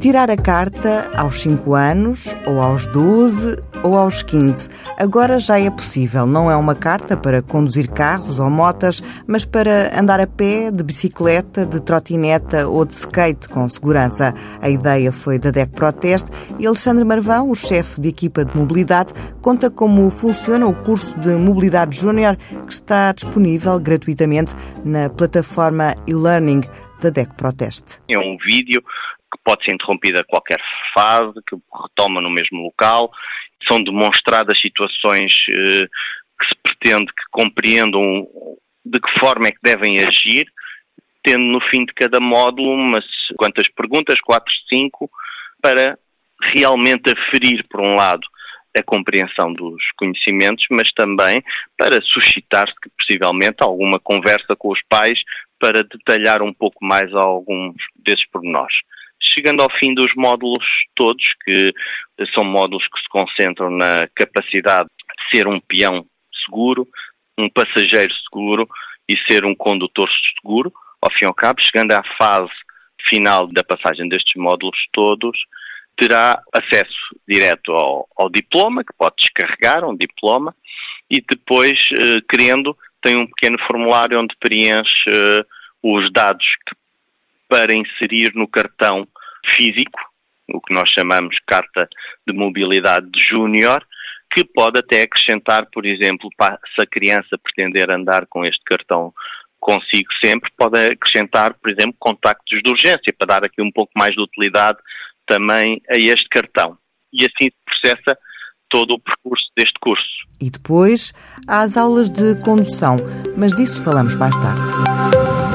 tirar a carta aos 5 anos, ou aos 12, ou aos 15. Agora já é possível. Não é uma carta para conduzir carros ou motas, mas para andar a pé, de bicicleta, de trotineta ou de skate com segurança. A ideia foi da DEC Proteste e Alexandre Marvão, o chefe de equipa de mobilidade, conta como funciona o curso de mobilidade júnior que está disponível gratuitamente na plataforma e-learning da DEC Proteste. É um vídeo que pode ser interrompido a qualquer fase, que retoma no mesmo local. São demonstradas situações que se pretende que compreendam de que forma é que devem agir, tendo no fim de cada módulo umas quantas perguntas, 4, 5, para realmente aferir, por um lado, a compreensão dos conhecimentos, mas também para suscitar, possivelmente, alguma conversa com os pais para detalhar um pouco mais alguns desses pormenores. Chegando ao fim dos módulos todos, que são módulos que se concentram na capacidade de ser um peão seguro, um passageiro seguro e ser um condutor seguro, ao fim e ao cabo, chegando à fase final da passagem destes módulos todos, terá acesso direto ao diploma, que pode descarregar um diploma, e depois, querendo, tem um pequeno formulário onde preenche os dados para inserir no cartão físico, o que nós chamamos Carta de Mobilidade Júnior, que pode até acrescentar, por exemplo, se a criança pretender andar com este cartão consigo sempre, pode acrescentar, por exemplo, contactos de urgência, para dar aqui um pouco mais de utilidade também a este cartão. E assim se processa todo o percurso deste curso. E depois há as aulas de condução, mas disso falamos mais tarde.